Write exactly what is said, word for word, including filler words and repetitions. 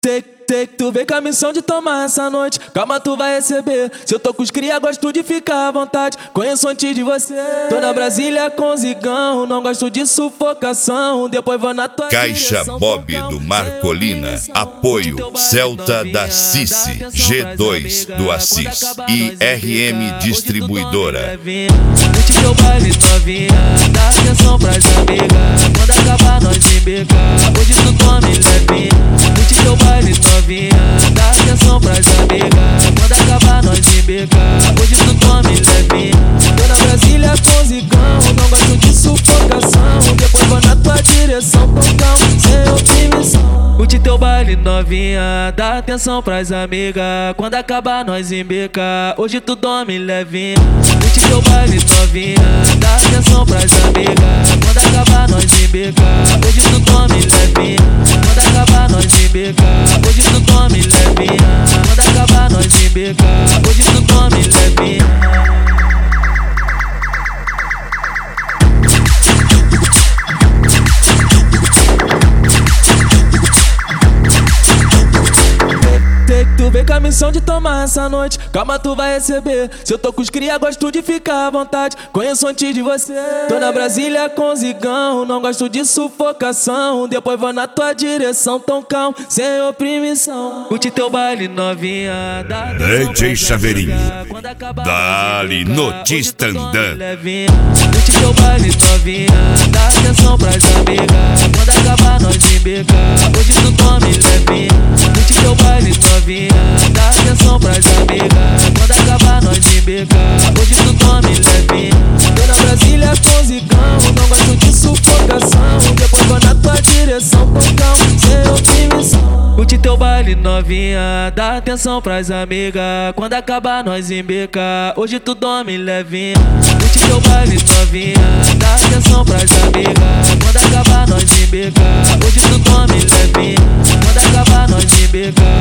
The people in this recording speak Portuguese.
Sei, sei que tu vem com a missão de tomar essa noite. Calma, tu vai receber. Se eu tô com os cria, gosto de ficar à vontade. Conheço antes de você. Tô na Brasília com zigão. Não gosto de sufocação. Depois vou na tua Caixa direção, Bob fogão. do Marcolina. Apoio Celta da Cici, G dois do Assis e R M Distribuidora. Curte teu baile novinha, dá atenção pras amigas. Quando acabar nós embeca, hoje tu tome levinha. Curte teu baile novinha, dá atenção pras amigas. Quando acabar nós embeca, hoje tu tome levinha. Tô na Brasília com zigão, não gosto de sufocação. Depois vou na tua direção, com calma, sem opinião. Curte teu baile novinha, dá atenção pras amigas. Quando acabar nós embeca, hoje tu dorme levinha. Curte teu baile novinha, dá atenção pras amigas. Quando acabar nós embeca, hoje tu dorme levinha. Quando acabar nós embeca, hoje tu dorme levinha. Quando acabar nós embeca, hoje tu dorme levinha. Tu vem com a missão de tomar essa noite. Calma, tu vai receber. Se eu tô com os cria, gosto de ficar à vontade. Conheço antes de você. Tô na Brasília com zigão. Não gosto de sufocação. Depois vou na tua direção, tão calmo, sem oprimição. Curte teu baile novinha, dá D J Chaveirinho, dali no Tistandã. Curte teu baile novinha, dá atenção pras amigas. Quando acabar nós embeca, hoje tu tome levinha. Curte teu baile novinha, dá atenção pras amigas. Quando acabar nós embeca, hoje tu tome levinha. Tô na Brasília com zigão, não gosto de sufocação. Depois vou na tua direção, com calma, sem opinião. Curte teu baile novinha, dá atenção pras amigas. Quando acabar nós embeca, hoje tu dorme levinha. Curte teu baile novinha, dá atenção pras amigas. Quando acabar nós embeca, hoje tu dorme levinha. Quando acabar nós embeca,